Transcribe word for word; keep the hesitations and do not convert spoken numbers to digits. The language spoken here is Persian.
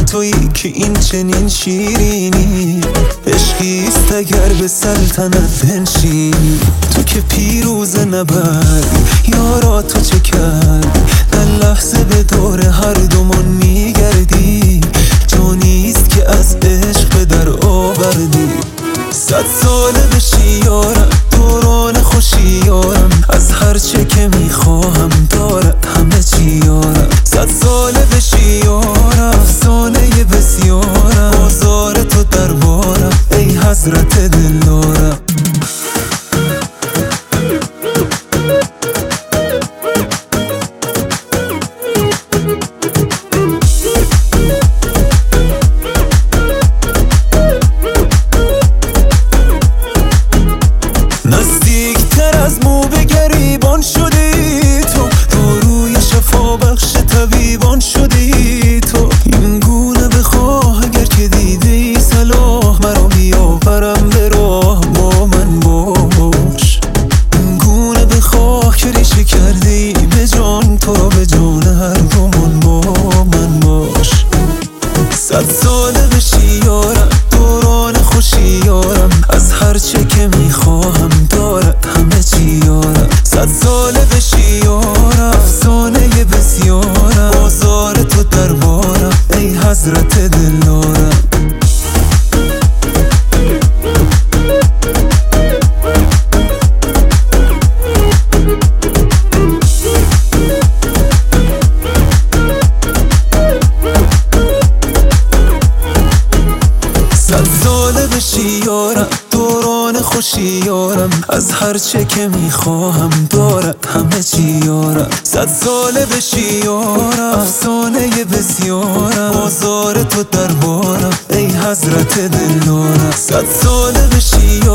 تویی که این چنین شیرینی، عشقیست اگر به سلطنت بنشینی. تو که پیروز نبردی یارا تو چه کردی، در لحظه به دور هر دومون میگردی. جانیست که از عشق به در آوردی. صد ساله بشی یارم دوران خوشی یارم، از هرچه که میخواهم دارد همه چی یارم. صد ساله بشی یارم افسانه بسیارم، بازار تو دربارم ای حضرت دلدارم. نزدیکتر از مو به گریبان شدی تو، داروی شفا بخش طبیبان شدی تو. این گونه بخواه اگر که دیده ای صلاح، مرا بیاورم به راه با من باش. این گونه بخواه که ریشه کرده ای به جان، تو را به جان هر دومون با من باش. صد ساله بشی یارم دوران خوشی یارم، از هرچه که میخواهم دارد همه چی یارم. صد ساله بشی یارم افسانه بسیارم، بازار تو دربارم ای حضرت دلدارم. صد ساله بشی یارم دوران خوشی یارم، از هرچه که میخواهم دارد همه چی یارم. صد ساله بشی یارم افسانه بسیارم، بازار تو دربارم ای حضرت دلدارم. صد ساله بشی